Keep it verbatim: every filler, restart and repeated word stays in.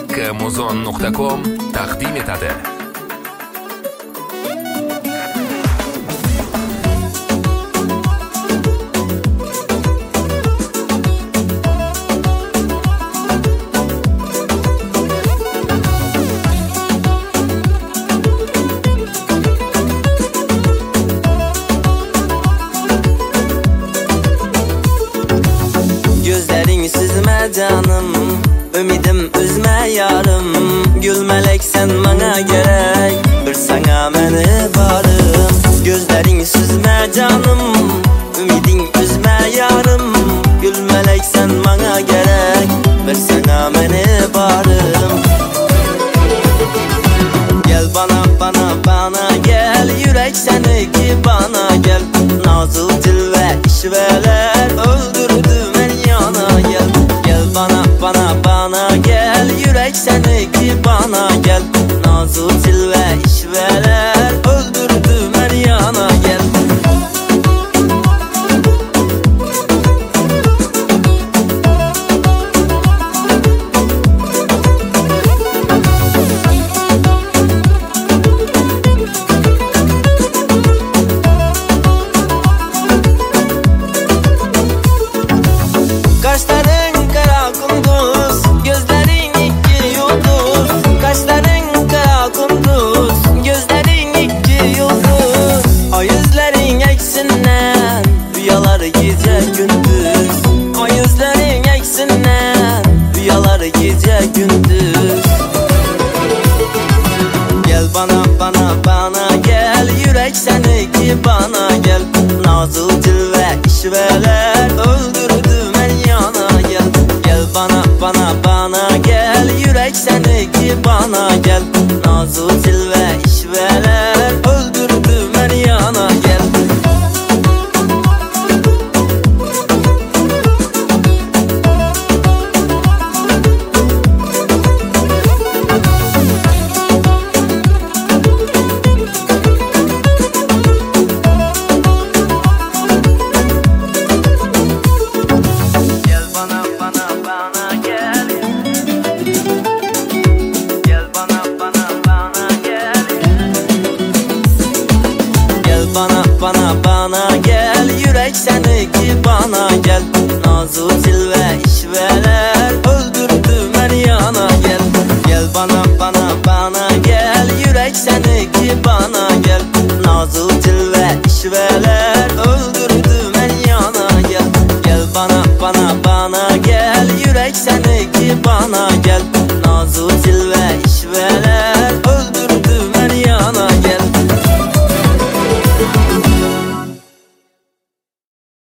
Muzon nuqta com taqdim etadi. Gözlerin süzme canım, ümidim üzme yarım. Gülmelek sen bana gerek, bir sana meni barım. Gözlerin süzme canım, ümidin üzme yarım. Gülmelek sen bana gerek, bir sana meni barım. Gel bana bana bana gel, yürek seniki bana gel. Nazıl dil ve işveler öldürdü beni yana gel. Gel bana bana bana gel, yürek seniki bana gel. Nazıl dil ve işveler öldürdü beni yana gel. Kaşların kara kunduz, gözlerin iki yıldız. Kaşların kara kunduz, gözlerin iki yıldız. O yüzlerin eksinden, rüyaları gece gündüz. O yüzlerin eksinden, rüyaları gece gündüz. Gel bana bana bana gel, yürek seniki bana gel. Nazıl dil ve işveler öldürdü beni yana gel. Gel bana bana bana gel, yürek seniki bana gel. Nazıl dil ve işveler öldürdü beni yana gel. Gel bana bana bana gel. Gel bana bana bana gel. Gel bana bana bana gel, yürek seniki bana gel. Nazıl dil ve işveler öldürdü beni yana gel. Gel bana bana bana gel, yürek seniki bana gel. Nazıl dil ve işveler öldürdü beni yana gel. Gel bana bana bana gel, yürek seniki bana gel. Nazıl dil ve işveler